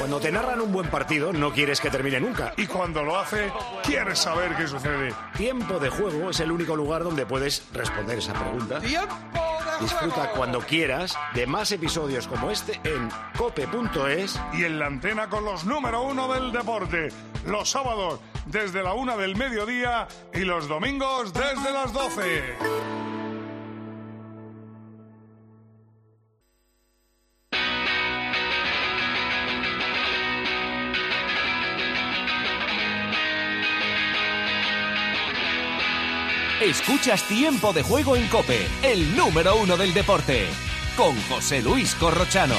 Cuando te narran un buen partido, no quieres que termine nunca. Y cuando lo hace, quieres saber qué sucede. Tiempo de Juego es el único lugar donde puedes responder esa pregunta. ¡Tiempo de Juego! Disfruta cuando quieras de más episodios como este en cope.es. Y en la antena con los número 1 del deporte. Los sábados desde la 1 del mediodía y los domingos desde las 12. Escuchas Tiempo de Juego en COPE, el número 1 del deporte, con José Luis Corrochano.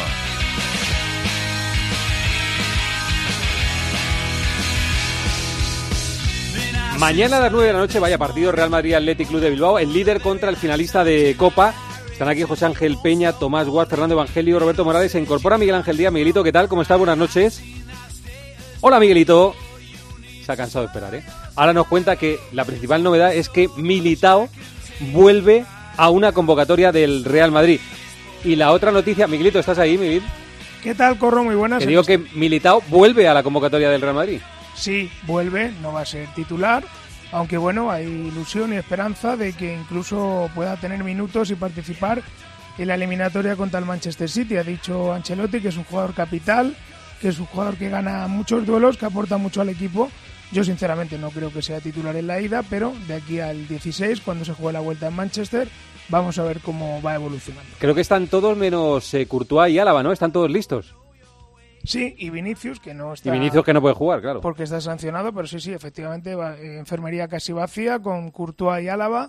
Mañana a las 9 de la noche, vaya partido, Real Madrid Athletic Club de Bilbao, el líder contra el finalista de Copa. Están aquí José Ángel Peña, Tomás Guad, Fernando Evangelio, Roberto Morales. Se incorpora Miguel Ángel Díaz. Miguelito, ¿qué tal? ¿Cómo estás? Buenas noches. Hola, Miguelito. Se ha cansado de esperar, ¿eh? Ahora nos cuenta que la principal novedad es que Militao vuelve a una convocatoria del Real Madrid. Y la otra noticia, Miguelito, ¿estás ahí, Miguel? ¿Qué tal, Corro? Muy buenas. Te digo que Militao vuelve a la convocatoria del Real Madrid. Sí, vuelve, no va a ser titular, aunque bueno, hay ilusión y esperanza de que incluso pueda tener minutos y participar en la eliminatoria contra el Manchester City. Ha dicho Ancelotti que es un jugador capital, que es un jugador que gana muchos duelos, que aporta mucho al equipo. Yo sinceramente no creo que sea titular en la ida, pero de aquí al 16, cuando se juegue la vuelta en Manchester, vamos a ver cómo va evolucionando. Creo que están todos menos Courtois y Álava, ¿no? Están todos listos. Sí, y Vinicius, que no está... Y Vinicius, que no puede jugar, claro. Porque está sancionado, pero sí, efectivamente, enfermería casi vacía, con Courtois y Álava,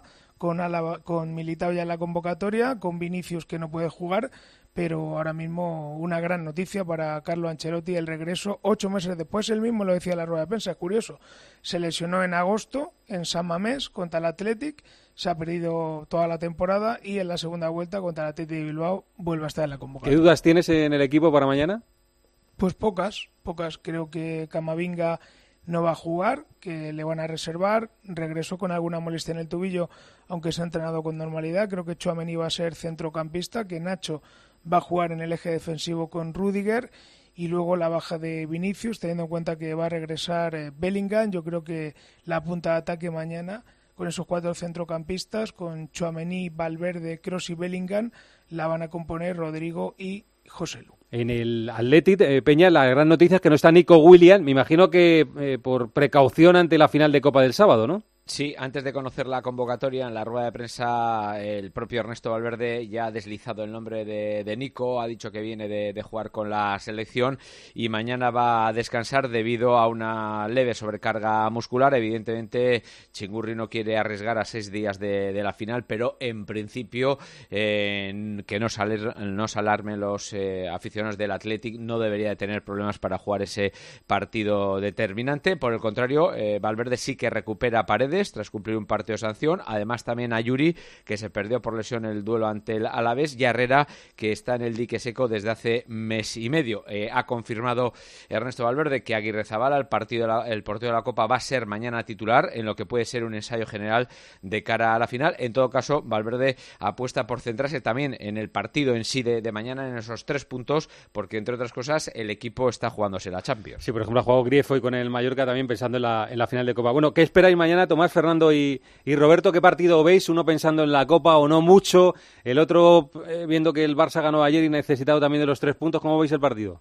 con Militao ya en la convocatoria, con Vinicius, que no puede jugar, pero ahora mismo una gran noticia para Carlo Ancelotti, el regreso 8 meses después. Él mismo lo decía en la rueda de prensa, es curioso, se lesionó en agosto en San Mamés contra el Athletic, se ha perdido toda la temporada y en la segunda vuelta contra el Athletic de Bilbao vuelve a estar en la convocatoria. ¿Qué dudas tienes en el equipo para mañana? Pues pocas. Creo que Camavinga no va a jugar, que le van a reservar. Regresó con alguna molestia en el tobillo, aunque se ha entrenado con normalidad. Creo que Tchouaméni va a ser centrocampista, que Nacho va a jugar en el eje defensivo con Rüdiger, y luego la baja de Vinicius, teniendo en cuenta que va a regresar Bellingham. Yo creo que la punta de ataque mañana, con esos 4 centrocampistas, con Tchouaméni, Valverde, Kroos y Bellingham, la van a componer Rodrigo y Joselu. En el Athletic, Peña, la gran noticia es que no está Nico Williams. Me imagino que por precaución ante la final de Copa del sábado, ¿no? Sí, antes de conocer la convocatoria, en la rueda de prensa, el propio Ernesto Valverde ya ha deslizado el nombre de Nico, ha dicho que viene de jugar con la selección y mañana va a descansar debido a una leve sobrecarga muscular. Evidentemente, Chingurri no quiere arriesgar a 6 días de la final, pero en principio, que no se alarmen los aficionados del Athletic, no debería de tener problemas para jugar ese partido determinante. Por el contrario, Valverde sí que recupera a Paredes tras cumplir un partido de sanción. Además, también a Yuri, que se perdió por lesión el duelo ante el Alavés, y a Herrera, que está en el dique seco desde hace mes y medio. Ha confirmado Ernesto Valverde que Aguirrezabala, el portero de la Copa, va a ser mañana titular en lo que puede ser un ensayo general de cara a la final. En todo caso, Valverde apuesta por centrarse también en el partido en sí de mañana, en esos 3 puntos, porque entre otras cosas el equipo está jugándose la Champions. Sí, por ejemplo, ha jugado Grief hoy con el Mallorca también pensando en la final de Copa. Bueno, ¿qué esperáis mañana, Tomás, Fernando y Roberto? ¿Qué partido veis? Uno pensando en la Copa o no mucho, el otro viendo que el Barça ganó ayer y necesitado también de los 3 puntos. ¿Cómo veis el partido?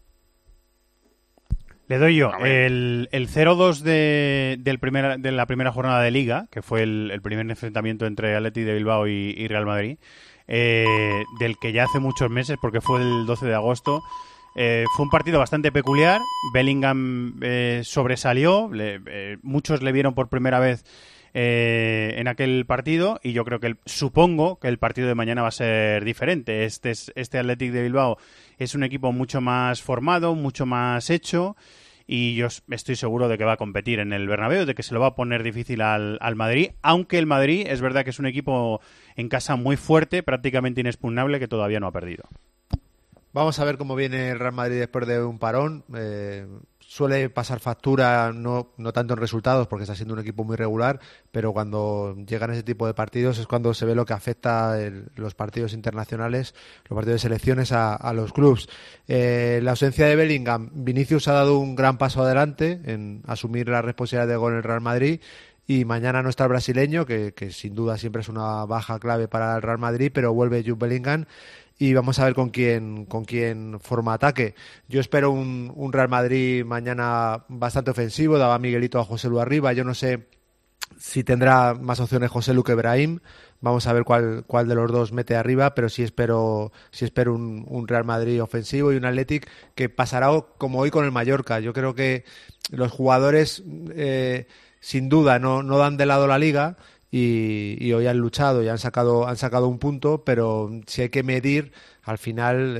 Le doy yo el 0-2 de la primera jornada de Liga, que fue el primer enfrentamiento entre Athletic de Bilbao y Real Madrid, del que ya hace muchos meses, porque fue el 12 de agosto. Fue un partido bastante peculiar. Bellingham sobresalió, muchos le vieron por primera vez en aquel partido, y yo creo que supongo que el partido de mañana va a ser diferente. Este Athletic de Bilbao es un equipo mucho más formado, mucho más hecho, y yo estoy seguro de que va a competir en el Bernabéu, de que se lo va a poner difícil al Madrid, aunque el Madrid es verdad que es un equipo en casa muy fuerte, prácticamente inexpugnable, que todavía no ha perdido. Vamos a ver cómo viene el Real Madrid después de un parón. suele pasar factura, no tanto en resultados, porque está siendo un equipo muy regular, pero cuando llegan ese tipo de partidos es cuando se ve lo que afecta los partidos internacionales, los partidos de selecciones a los clubes. La ausencia de Bellingham, Vinicius ha dado un gran paso adelante en asumir la responsabilidad de gol en el Real Madrid, y mañana no está el brasileño, que sin duda siempre es una baja clave para el Real Madrid, pero vuelve Jude Bellingham. Y vamos a ver con quién forma ataque. Yo espero un Real Madrid mañana bastante ofensivo. Daba Miguelito a Joselu arriba. Yo no sé si tendrá más opciones Joselu que Brahim. Vamos a ver cuál de los dos mete arriba, pero sí espero un Real Madrid ofensivo y un Athletic que pasará como hoy con el Mallorca. Yo creo que los jugadores sin duda no dan de lado la Liga. Y hoy han luchado y han sacado un punto, pero si hay que medir, al final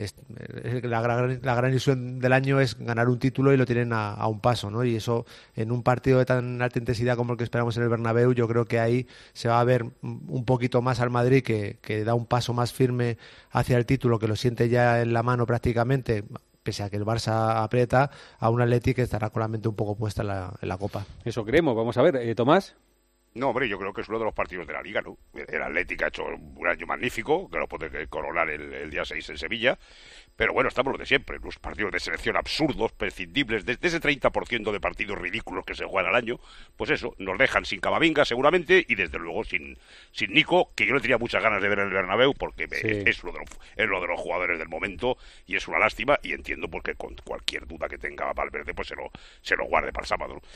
la gran ilusión del año es ganar un título y lo tienen a un paso, ¿no? Y eso en un partido de tan alta intensidad como el que esperamos en el Bernabéu, yo creo que ahí se va a ver un poquito más al Madrid que da un paso más firme hacia el título, que lo siente ya en la mano prácticamente, pese a que el Barça aprieta, a un Atleti que estará con la mente un poco puesta en la Copa. Eso creemos. Vamos a ver, Tomás. No, hombre, yo creo que es uno de los partidos de la Liga, ¿no? El Atlético ha hecho un año magnífico, que lo puede coronar el día 6 en Sevilla, pero bueno, estamos lo de siempre, los partidos de selección absurdos, prescindibles, desde ese 30% de partidos ridículos que se juegan al año, pues eso, nos dejan sin Camavinga seguramente, y desde luego sin Nico, que yo le tenía muchas ganas de ver en el Bernabéu, porque es uno de los jugadores del momento, y es una lástima, y entiendo porque con cualquier duda que tenga Valverde, pues se lo guarde para el sábado, ¿no?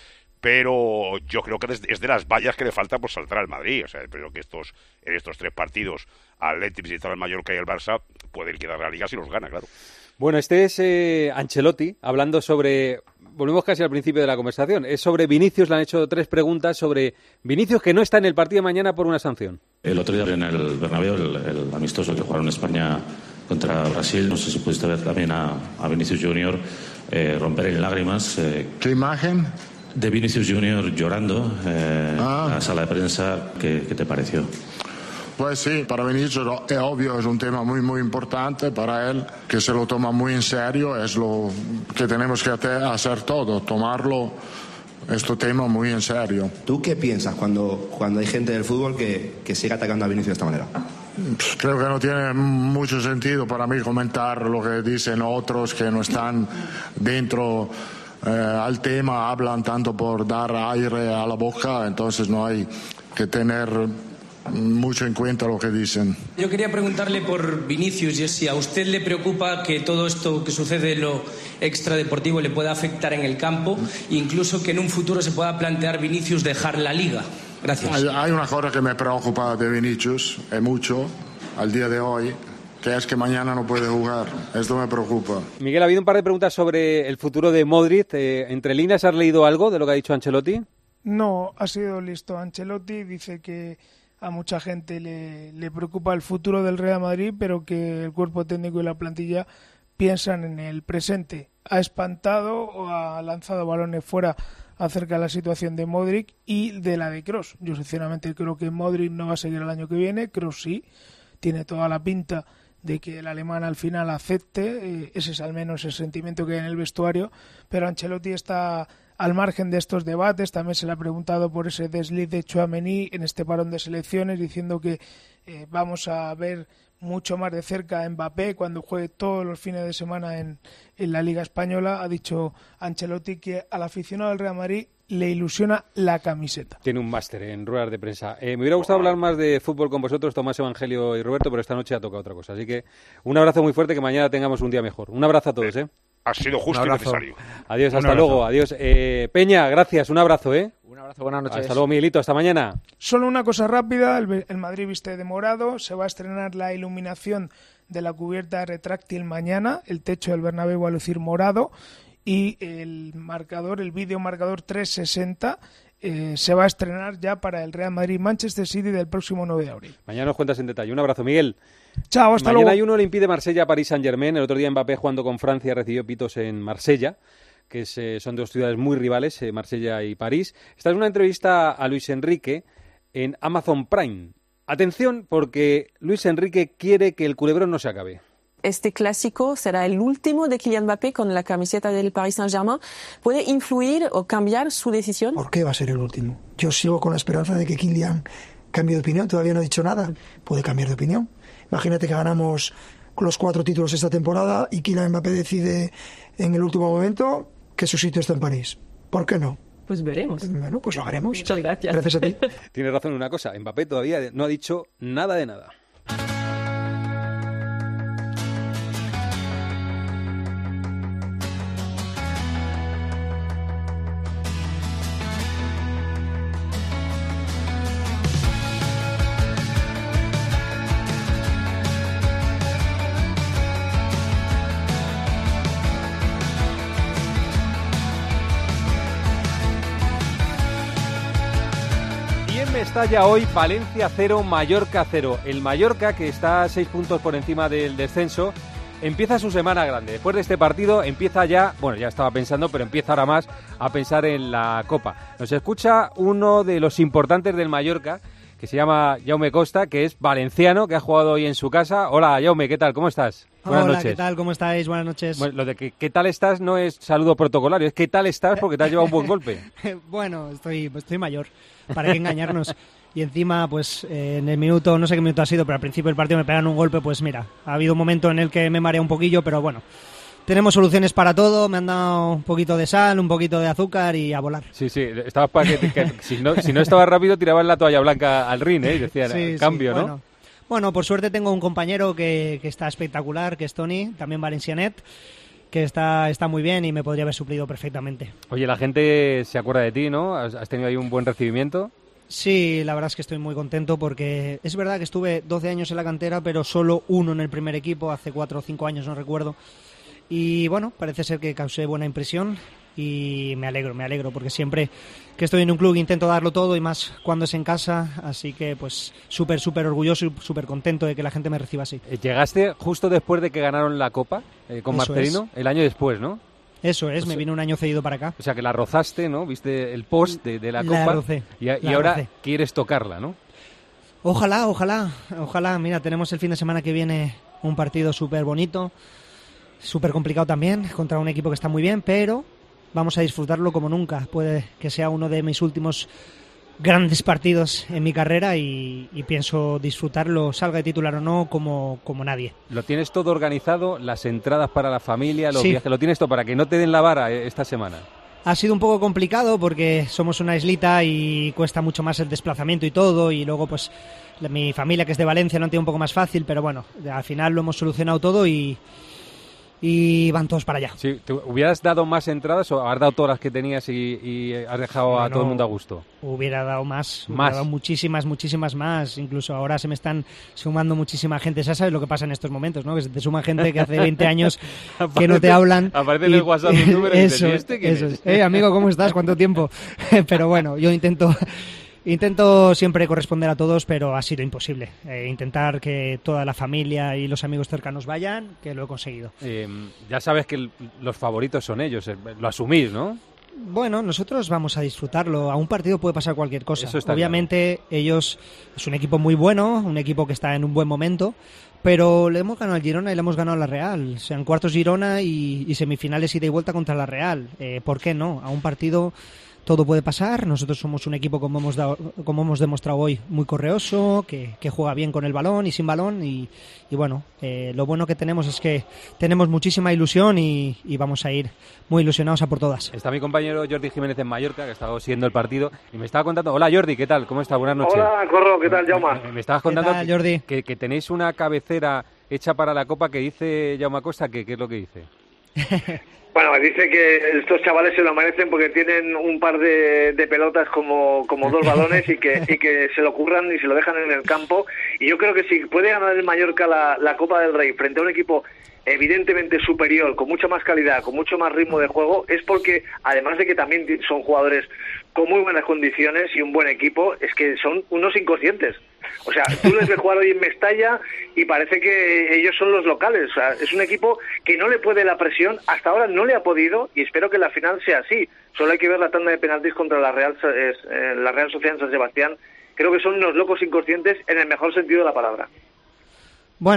Pero yo creo que es de las vallas que le falta por saltar al Madrid. O sea, creo que en estos 3 partidos, Athletic, visitar al Mallorca y el Barça, pueden quedar la Liga si los gana, claro. Bueno, este es Ancelotti, hablando sobre... Volvemos casi al principio de la conversación. Es sobre Vinicius, le han hecho 3 preguntas sobre Vinicius, que no está en el partido de mañana por una sanción. El otro día en el Bernabéu, el amistoso que jugaron España contra Brasil, no sé si pudiste ver también a Vinicius Junior romper en lágrimas. ¿Qué imagen? De Vinicius Junior llorando en la sala de prensa. ¿Qué te pareció? Pues sí, para Vinicius es obvio, es un tema muy muy importante para él, que se lo toma muy en serio, es lo que tenemos que hacer todo, tomarlo, este tema muy en serio. ¿Tú qué piensas cuando hay gente del fútbol que sigue atacando a Vinicius de esta manera? Creo que no tiene mucho sentido para mí comentar lo que dicen otros que no están dentro al tema, hablan tanto por dar aire a la boca, entonces no hay que tener mucho en cuenta lo que dicen. Yo quería preguntarle por Vinicius, y si a usted le preocupa que todo esto que sucede en lo extradeportivo le pueda afectar en el campo, incluso que en un futuro se pueda plantear Vinicius dejar la Liga. Gracias. Hay una cosa que me preocupa de Vinicius, mucho, al día de hoy, que es que mañana no puede jugar. Esto me preocupa. Miguel, ha habido un par de preguntas sobre el futuro de Modric. ¿Entre líneas has leído algo de lo que ha dicho Ancelotti? No, ha sido listo. Ancelotti dice que a mucha gente le preocupa el futuro del Real Madrid, pero que el cuerpo técnico y la plantilla piensan en el presente. Ha espantado o ha lanzado balones fuera acerca de la situación de Modric y de la de Kroos. Yo sinceramente creo que Modric no va a seguir el año que viene, Kroos sí, tiene toda la pinta de que el alemán al final acepte, ese es al menos el sentimiento que hay en el vestuario, pero Ancelotti está al margen de estos debates. También se le ha preguntado por ese desliz de Tchouaméni en este parón de selecciones, diciendo que vamos a ver mucho más de cerca a Mbappé cuando juegue todos los fines de semana en la Liga Española. Ha dicho Ancelotti que al aficionado del Real Madrid le ilusiona la camiseta. Tiene un máster en ruedas de prensa. Me hubiera gustado hablar más de fútbol con vosotros, Tomás, Evangelio y Roberto, pero esta noche ha tocado otra cosa. Así que un abrazo muy fuerte, que mañana tengamos un día mejor. Un abrazo a todos, Ha sido justo y necesario. Adiós, hasta luego. Adiós. Peña, gracias. Un abrazo, Un abrazo, buenas noches. Hasta luego, Miguelito. Hasta mañana. Solo una cosa rápida. El Madrid viste de morado. Se va a estrenar la iluminación de la cubierta retráctil mañana. El techo del Bernabéu va a lucir morado. Y el vídeo marcador 360 se va a estrenar ya para el Real Madrid-Manchester City del próximo 9 de abril. Mañana nos cuentas en detalle. Un abrazo, Miguel. Chao, hasta luego. Mañana hay uno le impide Marsella-París Saint-Germain. El otro día Mbappé, jugando con Francia, recibió pitos en Marsella, que son dos ciudades muy rivales, Marsella y París. Esta es una entrevista a Luis Enrique en Amazon Prime. Atención, porque Luis Enrique quiere que el culebrón no se acabe. este clásico será el último de Kylian Mbappé con la camiseta del Paris Saint-Germain. ¿Puede influir o cambiar su decisión? ¿Por qué va a ser el último? Yo sigo con la esperanza de que Kylian cambie de opinión. Todavía no ha dicho nada. Puede cambiar de opinión. Imagínate que ganamos los 4 títulos esta temporada y Kylian Mbappé decide en el último momento que su sitio está en París. ¿Por qué no? Pues veremos. Bueno, pues lo haremos. Muchas gracias. Gracias a ti. Tienes razón en una cosa, Mbappé todavía no ha dicho nada de nada. Está ya hoy Valencia 0, Mallorca 0. El Mallorca, que está 6 puntos por encima del descenso, empieza su semana grande. Después de este partido empieza ya, bueno, ya estaba pensando, pero empieza ahora más a pensar en la Copa. Nos escucha uno de los importantes del Mallorca, que se llama Jaume Costa, que es valenciano, que ha jugado hoy en su casa. Hola, Jaume, ¿qué tal? ¿Cómo estás? Buenas noches. ¿Qué tal? ¿Cómo estáis? Buenas noches. Bueno, lo de que ¿qué tal estás? No es saludo protocolario, es ¿qué tal estás? Porque te has llevado un buen golpe. Bueno, estoy mayor, para qué engañarnos. Y encima, pues en el minuto, no sé qué minuto ha sido, pero al principio del partido me pegan un golpe, pues mira, ha habido un momento en el que me marea un poquillo, pero bueno, tenemos soluciones para todo, me han dado un poquito de sal, un poquito de azúcar y a volar. Sí, estabas para que si no estabas rápido tirabas la toalla blanca al ring, y decían, cambio, sí, ¿no? Bueno, por suerte tengo un compañero que está espectacular, que es Toni, también valencianet, que está muy bien y me podría haber suplido perfectamente. Oye, la gente se acuerda de ti, ¿no? ¿Has tenido ahí un buen recibimiento? Sí, la verdad es que estoy muy contento porque es verdad que estuve 12 años en la cantera, pero solo uno en el primer equipo, hace 4 o 5 años, no recuerdo. Y bueno, parece ser que causé buena impresión y me alegro, porque siempre que estoy en un club intento darlo todo y más cuando es en casa, así que pues súper orgulloso y súper contento de que la gente me reciba así. ¿Llegaste justo después de que ganaron la Copa con Marcelino? El año después, ¿no? Eso es, me vine un año cedido para acá. O sea que la rozaste, ¿no? Viste el post de la Copa. La rocé. Y ahora quieres tocarla, ¿no? Ojalá. Mira, tenemos el fin de semana que viene un partido súper bonito, súper complicado también, contra un equipo que está muy bien, pero vamos a disfrutarlo como nunca. Puede que sea uno de mis últimos grandes partidos en mi carrera y pienso disfrutarlo, salga de titular o no, como nadie. ¿Lo tienes todo organizado? ¿Las entradas para la familia, los sí. viajes? ¿Lo tienes todo para que no te den la vara esta semana? Ha sido un poco complicado porque somos una islita y cuesta mucho más el desplazamiento y todo, y luego pues mi familia, que es de Valencia, no tiene un poco más fácil, pero bueno, al final lo hemos solucionado todo y van todos para allá. Sí, ¿te hubieras dado más entradas o has dado todas las que tenías y has dejado a todo el mundo a gusto? Hubiera dado más. Hubiera dado muchísimas más. Incluso ahora se me están sumando muchísima gente. Ya sabes lo que pasa en estos momentos, ¿no? Que se te suma gente que hace 20 años que no te hablan. Aparece en el WhatsApp un número y dices, ¿y este quién es? Amigo, ¿cómo estás? ¿Cuánto tiempo? Pero bueno, yo Intento siempre corresponder a todos, pero ha sido imposible. Intentar que toda la familia y los amigos cercanos vayan, que lo he conseguido. Ya sabes que los favoritos son ellos, lo asumís, ¿no? Bueno, nosotros vamos a disfrutarlo. A un partido puede pasar cualquier cosa. Obviamente ellos es un equipo muy bueno, un equipo que está en un buen momento, pero le hemos ganado al Girona y le hemos ganado a la Real. O sea, en cuartos Girona y semifinales ida y vuelta contra la Real. ¿Por qué no? A un partido todo puede pasar. Nosotros somos un equipo, como hemos demostrado hoy, muy correoso, que juega bien con el balón y sin balón y bueno, lo bueno que tenemos es que tenemos muchísima ilusión y vamos a ir muy ilusionados a por todas. Está mi compañero Jordi Jiménez en Mallorca, que ha estado siguiendo el partido y me estaba contando. Hola Jordi, ¿qué tal? ¿Cómo estás? Buenas noches. Hola, Corro, ¿qué tal, Jaume? Me estabas contando ¿Qué tal, Jordi? Que tenéis una cabecera hecha para la Copa que dice Jaume Acosta, ¿qué es lo que dice? Bueno, dice que estos chavales se lo merecen porque tienen un par de pelotas como 2 balones y que se lo curran y se lo dejan en el campo. Y yo creo que si puede ganar el Mallorca la Copa del Rey frente a un equipo evidentemente superior, con mucha más calidad, con mucho más ritmo de juego, es porque, además de que también son jugadores con muy buenas condiciones y un buen equipo, es que son unos inconscientes. O sea, tú les ves jugar hoy en Mestalla y parece que ellos son los locales. O sea, es un equipo que no le puede la presión, hasta ahora no le ha podido y espero que la final sea así. Solo hay que ver la tanda de penaltis contra la Real Sociedad en San Sebastián. Creo que son unos locos inconscientes en el mejor sentido de la palabra. Bueno,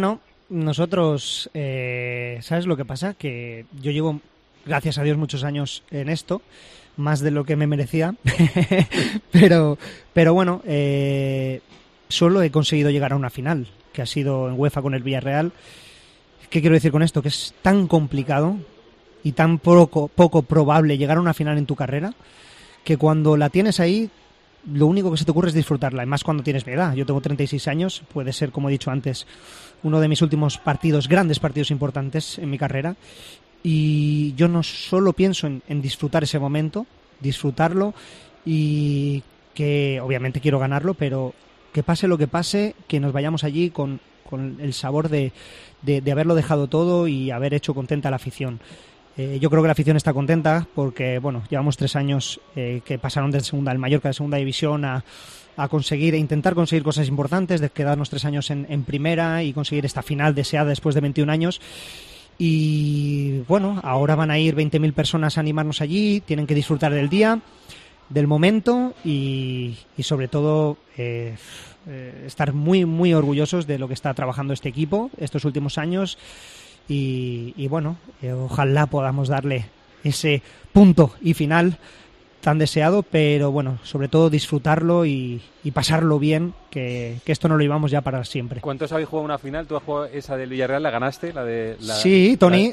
nosotros, ¿sabes lo que pasa? Que yo llevo, gracias a Dios, muchos años en esto, más de lo que me merecía, pero bueno, solo he conseguido llegar a una final, que ha sido en UEFA con el Villarreal. ¿Qué quiero decir con esto? Que es tan complicado y tan poco probable llegar a una final en tu carrera, que cuando la tienes ahí, lo único que se te ocurre es disfrutarla, y más cuando tienes mi edad. Yo tengo 36 años, puede ser, como he dicho antes, uno de mis últimos partidos, grandes partidos importantes en mi carrera, y yo no solo pienso en disfrutar ese momento, disfrutarlo, y que obviamente quiero ganarlo, pero que pase lo que pase, que nos vayamos allí con el sabor de haberlo dejado todo y haber hecho contenta a la afición. Yo creo que la afición está contenta porque, bueno, llevamos 3 años que pasaron de segunda, el Mallorca de segunda división a conseguir e intentar conseguir cosas importantes, de quedarnos 3 años en primera y conseguir esta final deseada después de 21 años. Y bueno, ahora van a ir 20.000 personas a animarnos allí, tienen que disfrutar del día, del momento y sobre todo estar muy, muy orgullosos de lo que está trabajando este equipo estos últimos años. Y bueno, ojalá podamos darle ese punto y final tan deseado, pero bueno, sobre todo disfrutarlo y pasarlo bien, que esto no lo llevamos ya para siempre. ¿Cuántos habéis jugado una final? ¿Tú has jugado esa del Villarreal? ¿La ganaste? Sí, Tony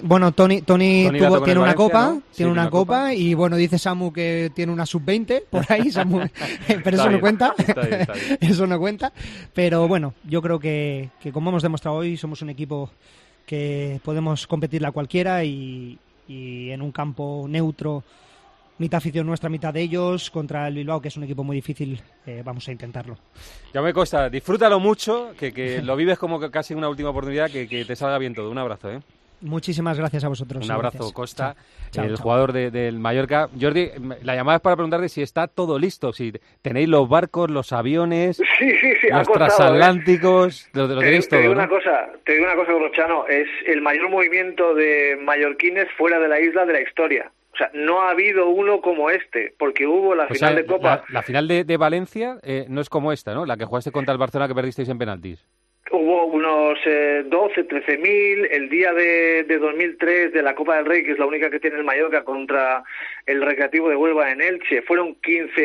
tiene una copa, ¿no? Sí, tiene una copa y bueno, dice Samu que tiene una sub-20 por ahí, Samu, pero eso no cuenta. Está bien. Eso no cuenta, pero bueno, yo creo que como hemos demostrado hoy, somos un equipo que podemos competirla a cualquiera y en un campo neutro, mitad afición nuestra, mitad de ellos, contra el Bilbao, que es un equipo muy difícil, vamos a intentarlo. Ya me consta, disfrútalo mucho, que lo vives como que casi una última oportunidad, que te salga bien todo. Un abrazo, ¿eh? Muchísimas gracias a vosotros. Un abrazo, gracias. Costa, chao, el jugador del Mallorca. Jordi, la llamada es para preguntarte si está todo listo, si tenéis los barcos, los aviones, los transatlánticos, lo tenéis todo, te digo ¿no? una cosa, Rochano, es el mayor movimiento de mallorquines fuera de la isla de la historia. O sea, no ha habido uno como este, porque hubo la final de Copa. La final de Valencia no es como esta, ¿no? La que jugaste contra el Barcelona, que perdisteis en penaltis. Hubo unos 12, 13.000, el día de 2003 de la Copa del Rey, que es la única que tiene el Mallorca contra el Recreativo de Huelva en Elche, fueron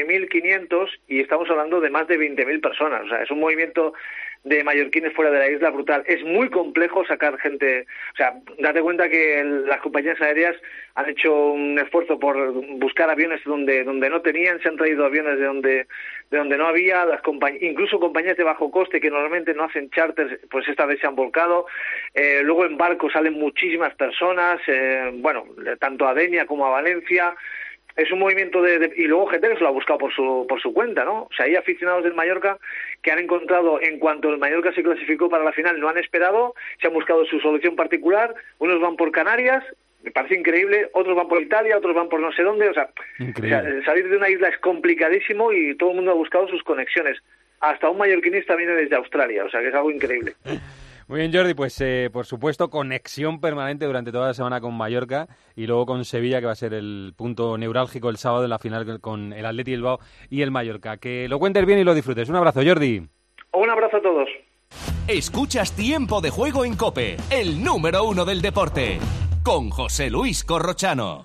15.500 y estamos hablando de más de 20.000 personas. O sea, es un movimiento de mallorquines fuera de la isla brutal. Es muy complejo sacar gente, o sea, date cuenta que las compañías aéreas han hecho un esfuerzo por buscar aviones donde no tenían, se han traído aviones de donde no había, incluso compañías de bajo coste que normalmente no hacen charters, pues esta vez se han volcado. Luego en barco salen muchísimas personas, bueno, tanto a Denia como a Valencia. Es un movimiento y luego gente que se lo ha buscado por su cuenta, ¿no? O sea, hay aficionados del Mallorca que han encontrado, en cuanto el Mallorca se clasificó para la final, no han esperado, se han buscado su solución particular, unos van por Canarias, me parece increíble, otros van por Italia, otros van por no sé dónde, o sea, salir de una isla es complicadísimo y todo el mundo ha buscado sus conexiones. Hasta un mallorquinista viene desde Australia, o sea, que es algo increíble. Muy bien, Jordi, pues por supuesto conexión permanente durante toda la semana con Mallorca y luego con Sevilla, que va a ser el punto neurálgico el sábado en la final con el Athletic Bilbao y el Mallorca. Que lo cuentes bien y lo disfrutes. Un abrazo, Jordi. Un abrazo a todos. Escuchas Tiempo de Juego en COPE, el número 1 del deporte, con José Luis Corrochano.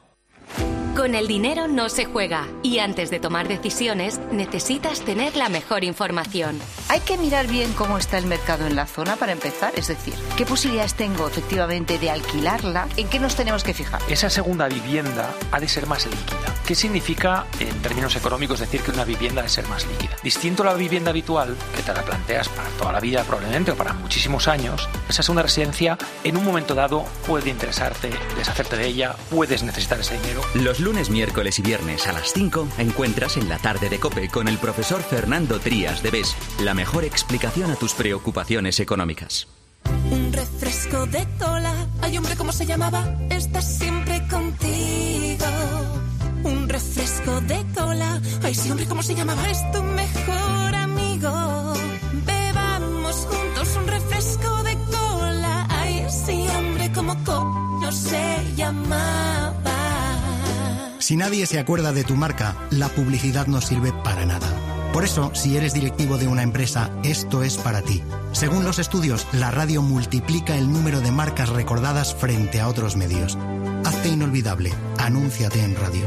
Con el dinero no se juega y antes de tomar decisiones necesitas tener la mejor información. Hay que mirar bien cómo está el mercado en la zona para empezar, es decir, qué posibilidades tengo efectivamente de alquilarla, en qué nos tenemos que fijar. Esa segunda vivienda ha de ser más líquida. ¿Qué significa en términos económicos decir que una vivienda ha de ser más líquida? Distinto a la vivienda habitual, que te la planteas para toda la vida probablemente o para muchísimos años, esa segunda residencia en un momento dado puede interesarte, deshacerte de ella, puedes necesitar ese dinero. Los lunes, miércoles y viernes a las 5 encuentras en la tarde de COPE con el profesor Fernando Trías de BES la mejor explicación a tus preocupaciones económicas. Un refresco de cola, ay hombre, ¿cómo se llamaba? Está siempre contigo. Un refresco de cola, ay sí hombre, ¿cómo se llamaba? Es tu mejor amigo. Bebamos juntos un refresco de cola, ay sí hombre, ¿cómo se llamaba? Si nadie se acuerda de tu marca, la publicidad no sirve para nada. Por eso, si eres directivo de una empresa, esto es para ti. Según los estudios, la radio multiplica el número de marcas recordadas frente a otros medios. Hazte inolvidable. Anúnciate en radio.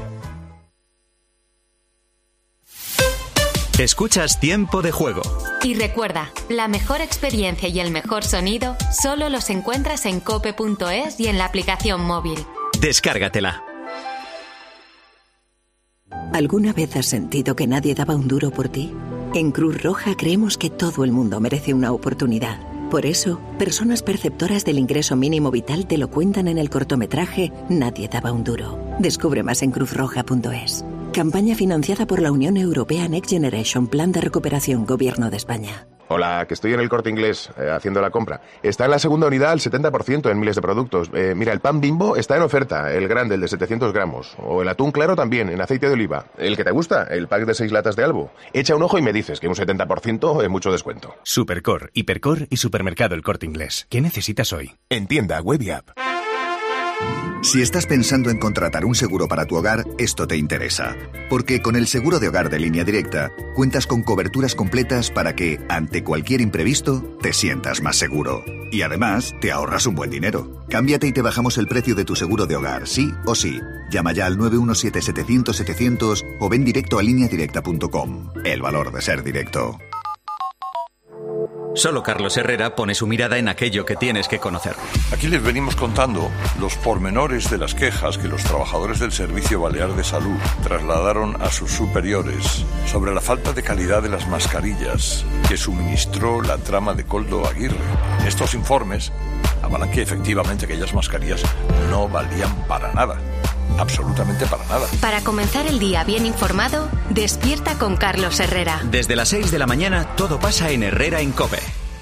Escuchas Tiempo de Juego. Y recuerda, la mejor experiencia y el mejor sonido solo los encuentras en cope.es y en la aplicación móvil. Descárgatela. ¿Alguna vez has sentido que nadie daba un duro por ti? En Cruz Roja creemos que todo el mundo merece una oportunidad. Por eso, personas perceptoras del ingreso mínimo vital te lo cuentan en el cortometraje Nadie daba un duro. Descubre más en cruzroja.es. Campaña financiada por la Unión Europea Next Generation, Plan de Recuperación, Gobierno de España. Hola, que estoy en el Corte Inglés haciendo la compra. Está en la segunda unidad al 70% en miles de productos. Mira, el pan Bimbo está en oferta, el grande, el de 700 gramos. O el atún claro también, en aceite de oliva. El que te gusta, el pack de 6 latas de Albo. Echa un ojo y me dices que un 70% es mucho descuento. Supercor, Hipercor y Supermercado El Corte Inglés. ¿Qué necesitas hoy? En tienda, web y app. Si estás pensando en contratar un seguro para tu hogar, esto te interesa. Porque con el seguro de hogar de Línea Directa, cuentas con coberturas completas para que, ante cualquier imprevisto, te sientas más seguro. Y además, te ahorras un buen dinero. Cámbiate y te bajamos el precio de tu seguro de hogar, sí o sí. Llama ya al 917-700-700 o ven directo a lineadirecta.com. El valor de ser directo. Solo Carlos Herrera pone su mirada en aquello que tienes que conocer. Aquí les venimos contando los pormenores de las quejas que los trabajadores del Servicio Balear de Salud trasladaron a sus superiores sobre la falta de calidad de las mascarillas que suministró la trama de Koldo Aguirre. Estos informes avalan que efectivamente aquellas mascarillas no valían para nada. Absolutamente para nada. Para comenzar el día bien informado, despierta con Carlos Herrera. Desde las 6 de la mañana, todo pasa en Herrera en COPE.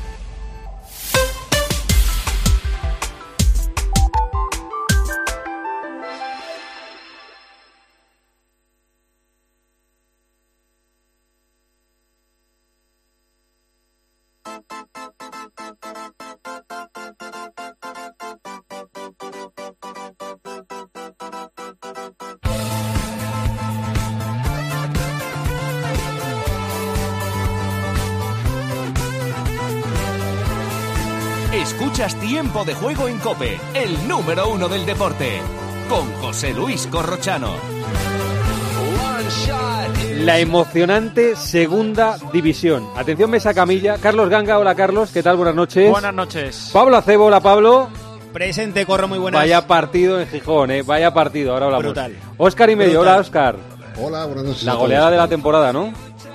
Escuchas Tiempo de Juego en COPE, el número 1 del deporte, con José Luis Corrochano. La emocionante segunda división. Atención, mesa camilla. Carlos Ganga, hola Carlos, ¿qué tal? Buenas noches. Buenas noches. Pablo Acebo, hola Pablo. Presente, Corro, muy buenas. Vaya partido en Gijón, vaya partido, ahora hablamos. Brutal. Óscar y medio, hola Óscar. Hola, buenas noches. La goleada de la temporada, ¿no?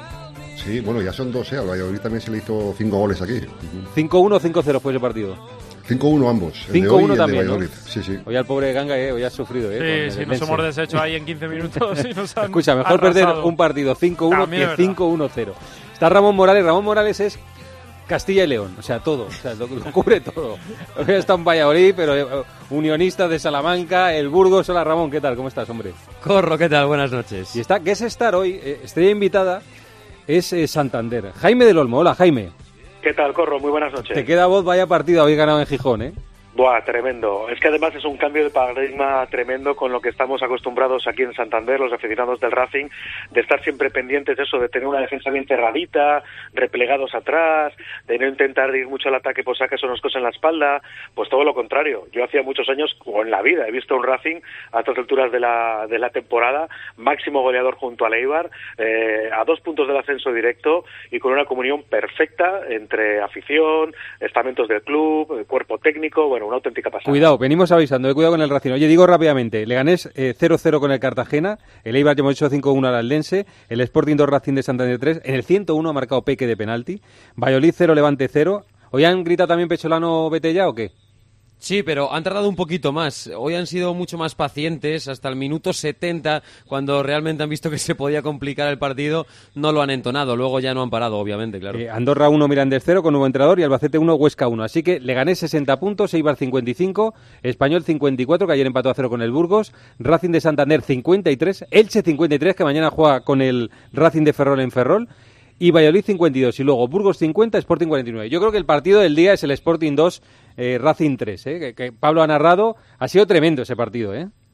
Sí, bueno, ya son 2, al Valladolid también se le hizo 5 goles aquí. 5-1 o 5-0 fue ese partido. 5-1 ambos. 5-1 también, ¿no? Sí, sí. Hoy al pobre Ganga, hoy ha sufrido, Sí, nos hemos deshecho ahí en 15 minutos y nos han Escucha, mejor arrasado. perder un partido 5-1 También que es verdad. 5-1-0. Está Ramón Morales. Ramón Morales es Castilla y León, o sea, todo, lo cubre todo. Hoy está en Valladolid, pero unionistas de Salamanca, el Burgos. Hola Ramón, ¿qué tal? ¿Cómo estás, hombre? Corro, ¿qué tal? Buenas noches. Y está, ¿qué es estar hoy? Estrella invitada es Santander. Jaime del Olmo, hola Jaime. ¿Qué tal, Corro? Muy buenas noches. Te queda voz, vaya partido, habéis ganado en Gijón, ¿eh? Buah, tremendo. Es que además es un cambio de paradigma tremendo con lo que estamos acostumbrados aquí en Santander, los aficionados del Racing, de estar siempre pendientes de eso, de tener una defensa bien cerradita, replegados atrás, de no intentar ir mucho al ataque por sacas o unas cosas en la espalda. Pues todo lo contrario. Yo hacía muchos años, o en la vida, he visto un Racing a estas alturas de la temporada, máximo goleador junto a Eibar, a 2 puntos del ascenso directo y con una comunión perfecta entre afición, estamentos del club, cuerpo técnico, bueno, una auténtica pasada. Cuidado, venimos avisando, cuidado con el Racing. Oye, digo rápidamente, Leganés 0-0 con el Cartagena, el Eibar ya hemos hecho 5-1 al Aldense, el Sporting 2 Racing de Santander 3, en el 101 ha marcado Peque de penalti, Valladolid 0 Levante 0. ¿Hoy han gritado también Pecholano vete ya o qué? Sí, pero han tardado un poquito más. Hoy han sido mucho más pacientes. Hasta el minuto 70, cuando realmente han visto que se podía complicar el partido, no lo han entonado. Luego ya no han parado, obviamente, claro. Andorra 1, Mirandés 0 con nuevo entrenador y Albacete 1, Huesca 1. Así que Leganés 60 puntos, Eibar 55, Español 54, que ayer empató a 0 con el Burgos, Racing de Santander 53, Elche 53, que mañana juega con el Racing de Ferrol en Ferrol, y Valladolid 52, y luego Burgos 50, Sporting 49. Yo creo que el partido del día es el Sporting 2, Racing 3, que Pablo ha narrado. Ha sido tremendo ese partido, ¿eh?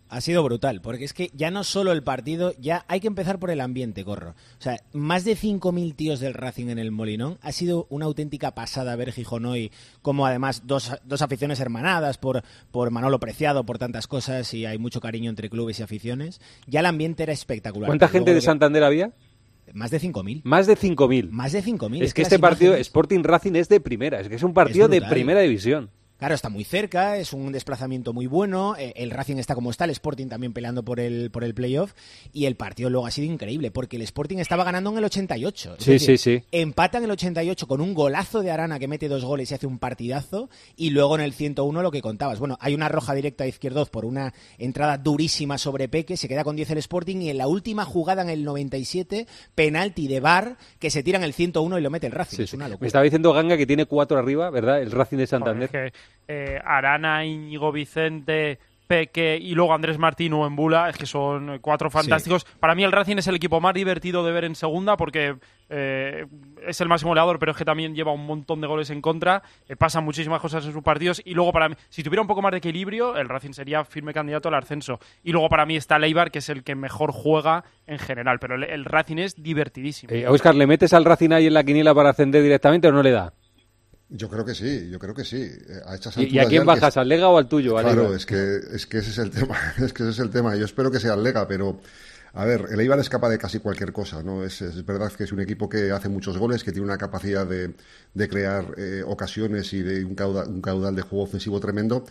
Ha sido brutal, porque es que ya no solo el partido, ya hay que empezar por el ambiente, Corro. O sea, más de 5.000 tíos del Racing en el Molinón. Ha sido una auténtica pasada ver Gijón hoy, como además dos aficiones hermanadas por Manolo Preciado, por tantas cosas, y hay mucho cariño entre clubes y aficiones. Ya el ambiente era espectacular. ¿Cuánta gente de Santander había? Más de 5.000. Más de 5.000. Más de 5.000. Es que este partido Sporting Racing es de primera, es que es un partido de primera división. Claro, está muy cerca, es un desplazamiento muy bueno, el Racing está como está, el Sporting también peleando por el playoff, y el partido luego ha sido increíble, porque el Sporting estaba ganando en el 88. Sí. Empata en el 88 con un golazo de Arana que mete 2 goles y hace un partidazo, y luego en el 101 lo que contabas. Bueno, hay una roja directa a Izquierdoz por una entrada durísima sobre Peque, se queda con 10 el Sporting, y en la última jugada en el 97, penalti de VAR, que se tira en el 101 y lo mete el Racing. Es una locura. Me estaba diciendo Ganga que tiene 4 arriba, ¿verdad? El Racing de Santander. Joder, Arana, Íñigo Vicente, Peque y luego Andrés Martín o Embula, es que son 4 fantásticos. Sí. Para mí el Racing es el equipo más divertido de ver en segunda porque es el máximo goleador, pero es que también lleva un montón de goles en contra, pasan muchísimas cosas en sus partidos, y luego para mí, si tuviera un poco más de equilibrio, el Racing sería firme candidato al ascenso. Y luego para mí está Leibar, que es el que mejor juega en general, pero el Racing es divertidísimo. Óscar, ¿le metes al Racing ahí en la quiniela para ascender directamente o no le da? Yo creo que sí. A estas ¿Y a quién bajas, al Lega o al tuyo? Claro, es que ese es el tema. Es que ese es el tema. Yo espero que sea el Lega, pero a ver, el Eibar es capaz de casi cualquier cosa, ¿no? Es verdad que es un equipo que hace muchos goles, que tiene una capacidad de crear ocasiones y de un caudal de juego ofensivo tremendo,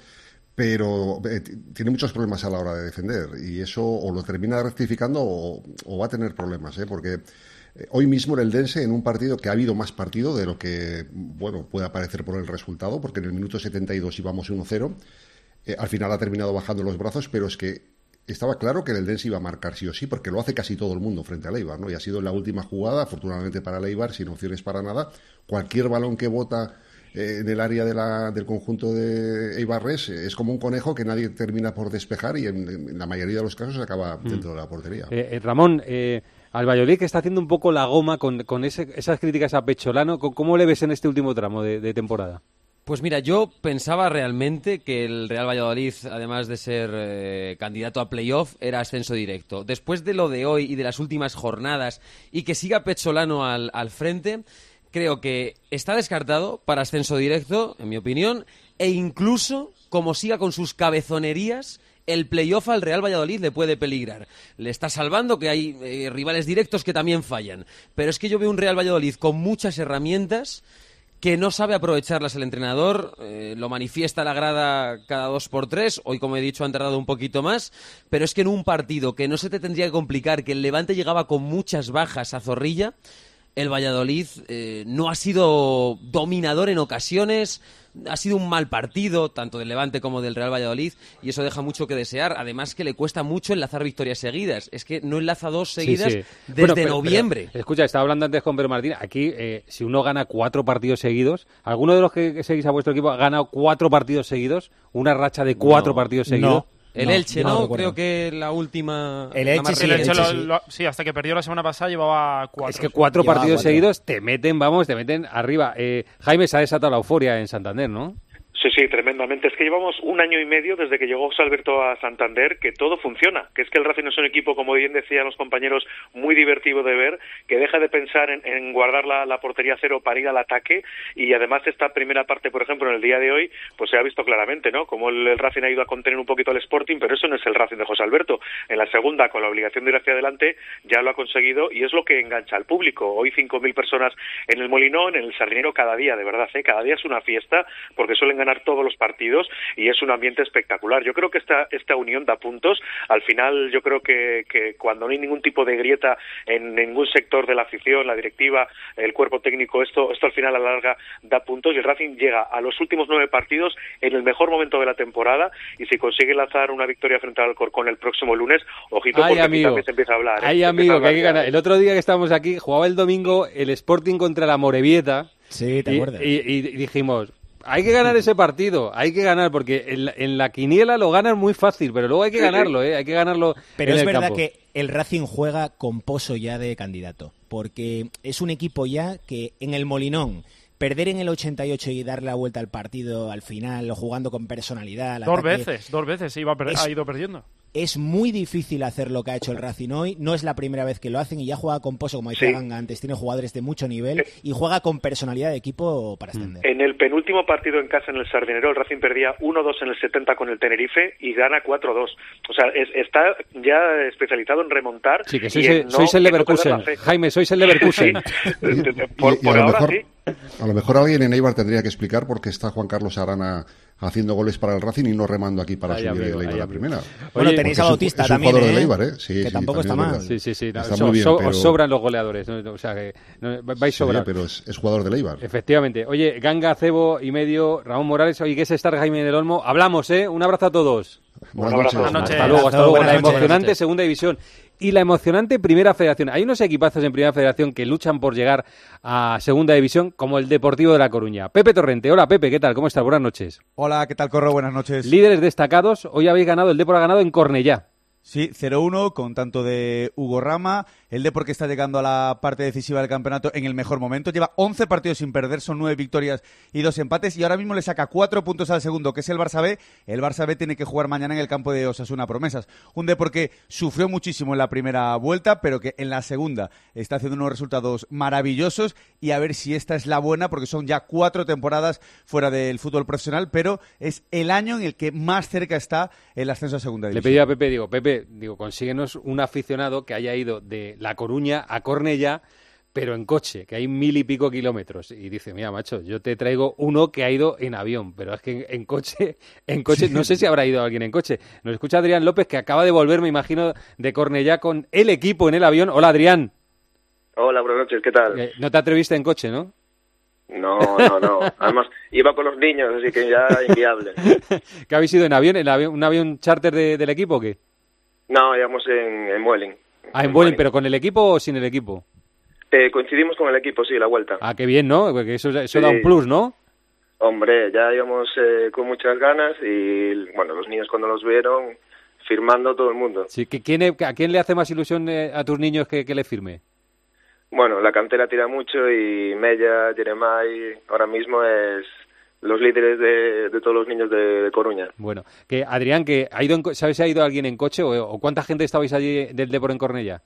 pero tiene muchos problemas a la hora de defender, y eso o lo termina rectificando o va a tener problemas, porque hoy mismo el Eldense, en un partido que ha habido más partido de lo que puede parecer por el resultado, porque en el minuto 72 íbamos 1-0, al final ha terminado bajando los brazos, pero es que estaba claro que el Eldense iba a marcar sí o sí, porque lo hace casi todo el mundo frente al Eibar, ¿no? Y ha sido en la última jugada, afortunadamente para el Eibar, sin opciones para nada. Cualquier balón que bota en el área del conjunto de Eibarres es como un conejo que nadie termina por despejar, y en la mayoría de los casos acaba dentro de la portería. Ramón, al Valladolid, que está haciendo un poco la goma con esas críticas a Pecholano, ¿cómo le ves en este último tramo de temporada? Pues mira, yo pensaba realmente que el Real Valladolid, además de ser candidato a playoff, era ascenso directo. Después de lo de hoy y de las últimas jornadas, y que siga Pecholano al frente, creo que está descartado para ascenso directo, en mi opinión, e incluso, como siga con sus cabezonerías, el playoff al Real Valladolid le puede peligrar. Le está salvando que hay rivales directos que también fallan. Pero es que yo veo un Real Valladolid con muchas herramientas que no sabe aprovecharlas el entrenador, lo manifiesta la grada cada 2x3, hoy como he dicho han tardado un poquito más, pero es que en un partido que no se te tendría que complicar, que el Levante llegaba con muchas bajas a Zorrilla, el Valladolid no ha sido dominador en ocasiones, ha sido un mal partido, tanto del Levante como del Real Valladolid, y eso deja mucho que desear. Además que le cuesta mucho enlazar victorias seguidas. Es que no enlaza 2 seguidas desde noviembre. Pero, escucha, estaba hablando antes con Pedro Martín. Aquí, si uno gana 4 partidos seguidos, ¿alguno de los que seguís a vuestro equipo ha ganado 4 partidos seguidos? ¿Una racha de 4 partidos seguidos? El Elche, ¿no? Creo que la última... El Elche, sí, sí, hasta que perdió la semana pasada llevaba 4. Es que 4 partidos seguidos te meten arriba. Jaime, se ha desatado la euforia en Santander, ¿no? Sí, tremendamente. Es que llevamos 1 año y medio desde que llegó José Alberto a Santander que todo funciona, que es que el Racing es un equipo, como bien decían los compañeros, muy divertido de ver, que deja de pensar en guardar la portería cero para ir al ataque, y además esta primera parte, por ejemplo, en el día de hoy, pues se ha visto claramente, ¿no? Como el Racing ha ido a contener un poquito al Sporting, pero eso no es el Racing de José Alberto. En la segunda, con la obligación de ir hacia adelante, ya lo ha conseguido, y es lo que engancha al público. Hoy 5.000 personas en el Molinón, en el Sardinero, cada día, de verdad, cada día es una fiesta, porque suelen ganar todos los partidos y es un ambiente espectacular. Yo creo que esta unión da puntos. Al final yo creo que cuando no hay ningún tipo de grieta en ningún sector de la afición, la directiva, el cuerpo técnico, esto al final a la larga da puntos, y el Racing llega a los últimos 9 partidos en el mejor momento de la temporada, y si consigue lanzar una victoria frente al Alcorcón el próximo lunes, ojito, porque aquí también se empieza a hablar. Ay, amigo, que hay que ganar. El otro día que estábamos aquí, jugaba el domingo el Sporting contra la Morevieta. Sí, ¿te acuerdas? Y dijimos, hay que ganar ese partido, hay que ganar, porque en la quiniela lo ganan muy fácil, pero luego hay que ganarlo, hay que ganarlo. Pero es verdad campo. Que el Racing juega con pozo ya de candidato, porque es un equipo ya que en el Molinón, perder en el 88 y dar la vuelta al partido al final, jugando con personalidad. Dos veces ha ido perdiendo. Es muy difícil hacer lo que ha hecho el Racing hoy. No es la primera vez que lo hacen y ya juega con pozo, como decía Ganga antes. Tiene jugadores de mucho nivel y juega con personalidad de equipo para ascender. En el penúltimo partido en casa en el Sardinero, el Racing perdía 1-2 en el 70 con el Tenerife y gana 4-2. O sea, está ya especializado en remontar. Sí, que sois el Leverkusen. Jaime, sois el Leverkusen. Por ahora sí. A lo mejor alguien en Eibar tendría que explicar por qué está Juan Carlos Arana haciendo goles para el Racing y no remando aquí para subir el Eibar a la primera. Bueno, tenéis a Bautista también, del Eibar, Sí, que tampoco está mal. Sí. Está muy bien, pero... Os sobran los goleadores, ¿no? O sea, que vais sobrados. Pero es jugador del Eibar. Efectivamente. Oye, Ganga, Cebo y medio, Ramón Morales, oye, que es estar Jaime del Olmo. Hablamos, Un abrazo a todos. Buenas noches. Hasta luego. La emocionante segunda división y la emocionante primera federación. Hay unos equipazos en primera federación que luchan por llegar a segunda división, como el Deportivo de La Coruña. Pepe Torrente. Hola, Pepe, ¿qué tal? ¿Cómo estás? Buenas noches. Hola, ¿qué tal, Corro? Buenas noches. Líderes destacados. Hoy habéis ganado, el Depor ha ganado en Cornellá. Sí, 0-1 con tanto de Hugo Rama. El Depor que está llegando a la parte decisiva del campeonato en el mejor momento. Lleva 11 partidos sin perder, son 9 victorias y 2 empates. Y ahora mismo le saca 4 puntos al segundo, que es el Barça B. El Barça B tiene que jugar mañana en el campo de Osasuna Promesas. Un Depor que sufrió muchísimo en la primera vuelta, pero que en la segunda está haciendo unos resultados maravillosos. Y a ver si esta es la buena, porque son ya 4 temporadas fuera del fútbol profesional, pero es el año en el que más cerca está el ascenso a segunda división. Le pedí a Pepe, Pepe, consíguenos un aficionado que haya ido de La Coruña a Cornellá, pero en coche, que hay 1000 y pico kilómetros. Y dice, mira, macho, yo te traigo uno que ha ido en avión, pero es que en coche, no sé si habrá ido alguien en coche. Nos escucha Adrián López, que acaba de volver, me imagino, de Cornellá con el equipo en el avión. Hola, Adrián. Hola, buenas noches, ¿qué tal? No te atreviste en coche, ¿no? No. Además, iba con los niños, así que ya inviable. ¿Qué habéis ido en avión? ¿Un avión charter del equipo o qué? No, íbamos en Vueling. En Vueling, pero ¿con el equipo o sin el equipo? Coincidimos con el equipo, sí, la vuelta. Ah, qué bien, ¿no? Porque eso da un plus, ¿no? Hombre, ya íbamos con muchas ganas y, bueno, los niños cuando los vieron, firmando todo el mundo. Sí, ¿a quién le hace más ilusión a tus niños que le firme? Bueno, la cantera tira mucho y Mella, Jeremai, ahora mismo es los líderes de todos los niños de Coruña. Bueno, que Adrián, que ¿sabes si ha ido alguien en coche o cuánta gente estabais allí del Depor en Cornellá?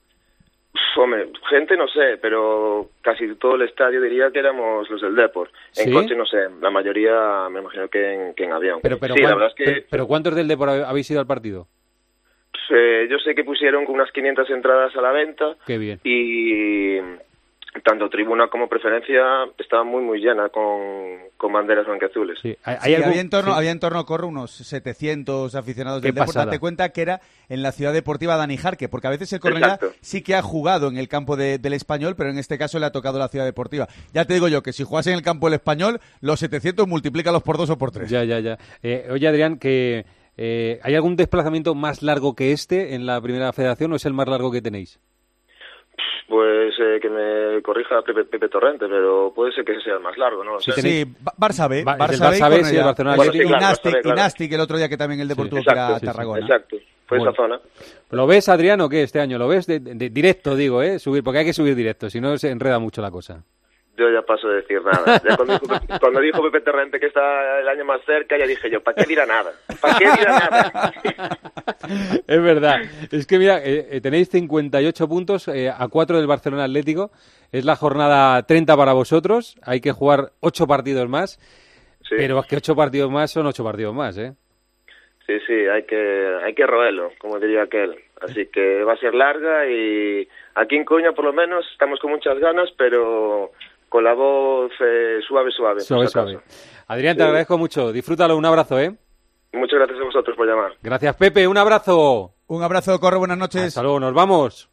Hombre, gente no sé, pero casi todo el estadio diría que éramos los del Depor. En coche no sé, la mayoría me imagino que en avión. Pero sí, la verdad es que... ¿Pero cuántos del Depor habéis ido al partido? Yo sé que pusieron unas 500 entradas a la venta. Qué bien. Y tanto tribuna como preferencia estaba muy muy llena con banderas blanqueazules. Sí. Había en torno corre unos 700 aficionados del Depor. Date cuenta que era en la ciudad deportiva Dani Jarque, porque a veces el Cornellá sí que ha jugado en el campo del Español, pero en este caso le ha tocado la ciudad deportiva. Ya te digo yo que si jugas en el campo del Español, los 700 multiplícalos por 2 o por 3. Ya. Oye, Adrián, que ¿hay algún desplazamiento más largo que este en la primera federación o es el más largo que tenéis? Pues que me corrija Pepe Torrente, pero puede ser que sea el más largo, ¿no? Sí, Barça B. Barça B, sí, el Barcelona. Bueno, sí, claro, y Nastic, el otro día que también el Deportivo que era Tarragona. Exacto, fue esa zona. ¿Lo ves, Adrián, o qué este año? ¿Lo ves de directo, digo, subir? Porque hay que subir directo, si no se enreda mucho la cosa. Yo ya paso de decir nada. Ya cuando dijo Pepe Torrente que está el año más cerca, ya dije yo, ¿para qué dirá nada? Es verdad. Es que mira, tenéis 58 puntos a 4 del Barcelona Atlético. Es la jornada 30 para vosotros. Hay que jugar 8 partidos más. Sí. Pero es que 8 partidos más son 8 partidos más, ¿eh? Sí, hay que roerlo, como diría aquel. Así que va a ser larga y aquí en Coruña por lo menos estamos con muchas ganas, pero con la voz suave. Suave. Adrián, te agradezco mucho. Disfrútalo. Un abrazo, ¿eh? Muchas gracias a vosotros por llamar. Gracias, Pepe. Un abrazo. Un abrazo, Corre. Buenas noches. Hasta luego. Nos vamos.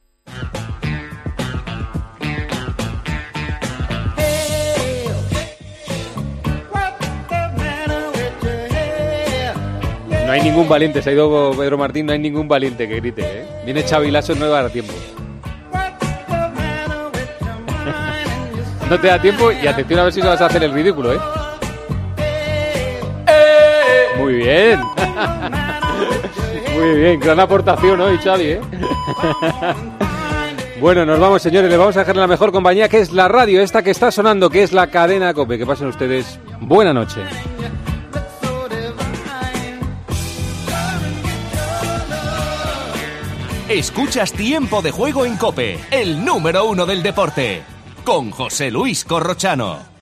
No hay ningún valiente. Se ha ido Pedro Martín. No hay ningún valiente que grite, ¿eh? Viene Xavi Lasso, no va a dar tiempo. No te da tiempo y atención a ver si vas a hacer el ridículo, ¿eh? Muy bien. Muy bien, gran aportación hoy, Xavi, ¿eh? Bueno, nos vamos, señores, le vamos a dejar la mejor compañía, que es la radio, esta que está sonando, que es la cadena COPE. Que pasen ustedes buena noche. Escuchas Tiempo de Juego en COPE, el número 1 del deporte, con José Luis Corrochano.